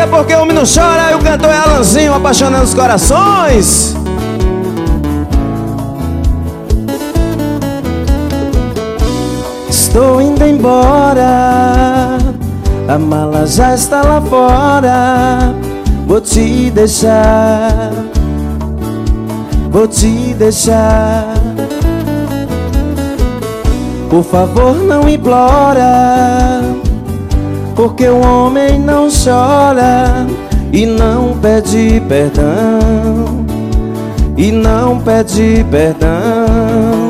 porque o homem não chora. E o cantor é Alanzinho, apaixonando os corações. Estou indo embora, a mala já está lá fora. Vou te deixar, vou te deixar. Por favor, não implora, porque o homem não chora e não pede perdão, e não pede perdão.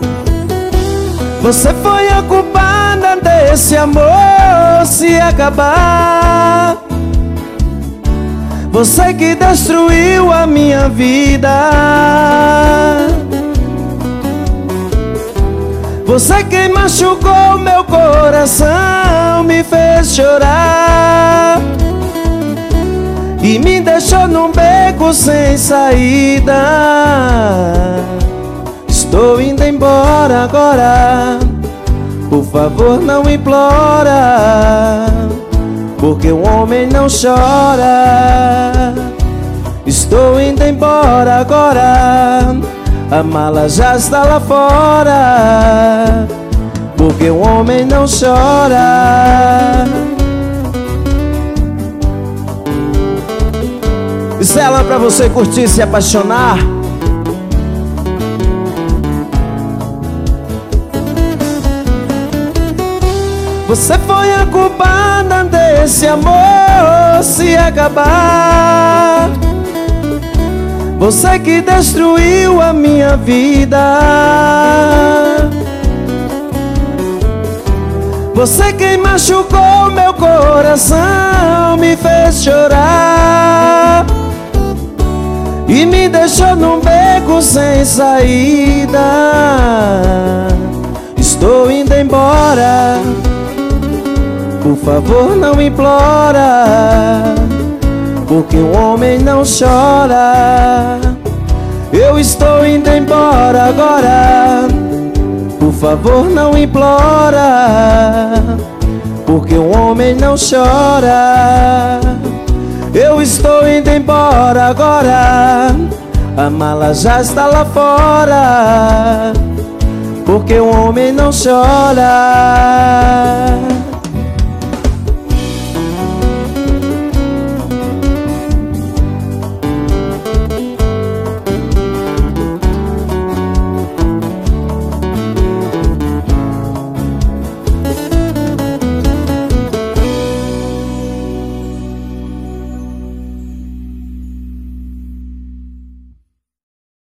Você foi a culpada desse amor se acabar. Você que destruiu a minha vida. Você que machucou meu coração, me fez chorar e me deixou num beco sem saída. Estou indo embora agora, por favor não implora, porque o homem não chora. Estou indo embora agora, a mala já está lá fora, porque o homem não chora. Isso é lá pra você curtir e se apaixonar. Você foi a culpada desse amor se acabar. Você que destruiu a minha vida. Você que machucou meu coração, me fez chorar e me deixou num beco sem saída. Estou indo embora, por favor não implora, porque o homem não chora. Eu estou indo embora agora, por favor não implora, porque o homem não chora. Eu estou indo embora agora, a mala já está lá fora, porque o homem não chora.